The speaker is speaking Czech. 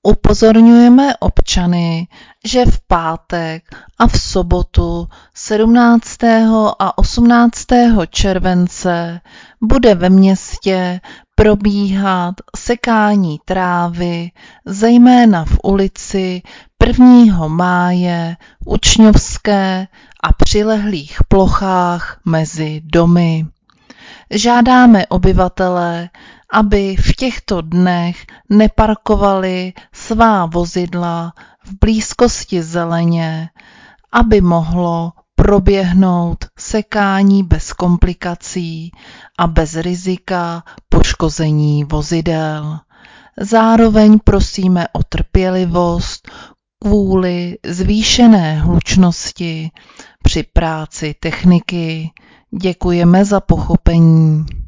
Upozorňujeme občany, že v pátek a v sobotu 17. a 18. července bude ve městě probíhat sekání trávy, zejména v ulici 1. máje, Učňovské a přilehlých plochách mezi domy. Žádáme obyvatele, aby v těchto dnech neparkovali svá vozidla v blízkosti zeleně, aby mohlo proběhnout sekání bez komplikací a bez rizika poškození vozidel. Zároveň prosíme o trpělivost kvůli zvýšené hlučnosti při práci techniky. Děkujeme za pochopení.